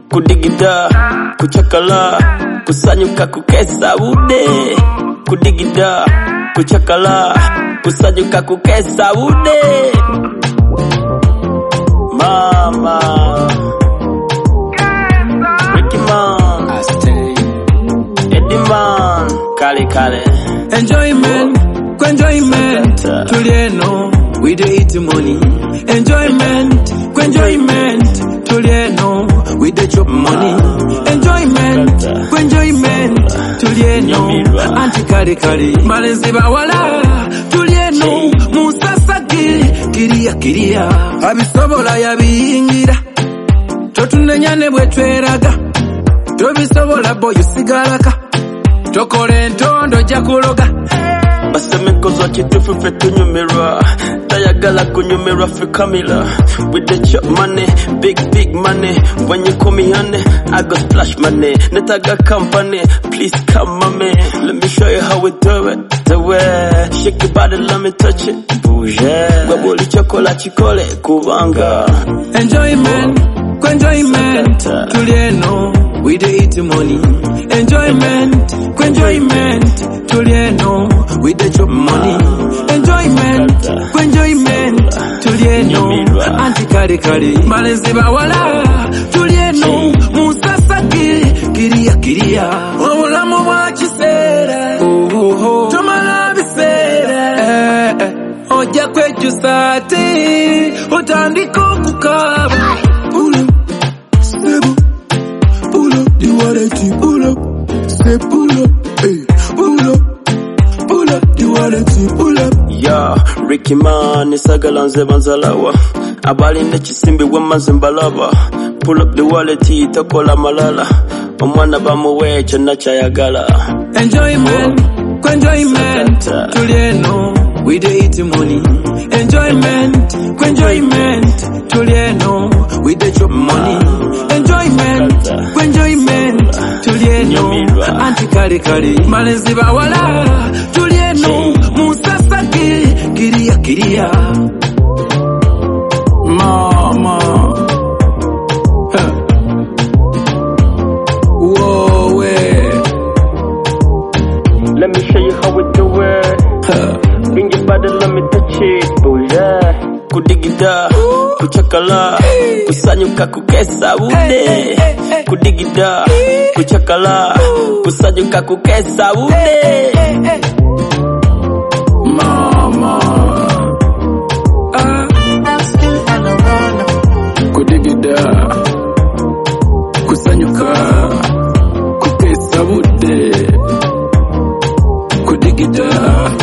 kudigida, kuchakala, kusanyuka kukesa ude. Kudigida, kuchakala, kusanyuka kukesa ude. Mama Ricky Man, Eddie Man, kale enjoyment, enjoyment, tulieno, we dey eat money. Enjoyment, enjoyment, tulieno, we dey chop money. Enjoyment, enjoyment, tulieno, anti kare, malenzi bawala, tulieno, musasaki, kiria, abisobola yabingira, totunenyane bwetweraga, tobisobola boyo sigalaka, tokole entondo jakuloga. Baseme kozwa kitufu fe tunyumira, tayagala kunyumira fe Camila. With the chop money, big money. When you call me honey, I go splash money. Netaga company, please come mommy. Let me show you how we do it. The way, shake your body, let me touch it. Bouge, baboli chocola chikole kubanga. Enjoyment, enjoyment, tulieno, we dey eat money. Enjoyment, enjoyment, tulieno, we dey chop money. Enjoyment, enjoyment, tulieno, anti kare, malenzi bawala, tulieno, musasaki, kiria, obulamu bwa kisera, tumala bisera, oja kwejusa ate, otandika okukaba. Pull up, stable, pull up, the wallet, pull up, say pull up, hey, pull up, the wallet, pull up. Yeah, Ricky Man, isagala nze banzalawa. Abali nechisimbi wemaze mbalaba. Pull up the wallet, tokola malala. Omwana bamuweche na chayagala. Enjoyment, enjoyment, tulieno, we dey eat money. Enjoyment, enjoyment, tulieno, we dey chop money. Enjoyment, enjoyment, tulieno, anti kare, malenzi bawala, tulieno, musasaki, kiria. Mama, whoa, let me show you how we do it. Bring your body, let me touch it. Oh yeah. Kudigida, kuchakala, kusanyuka kukesa ude. Kudigida, kuchakala, kusanyuka kukesa ude. Mama, kudigida, kusanyuka kukesa ude. Kudigida.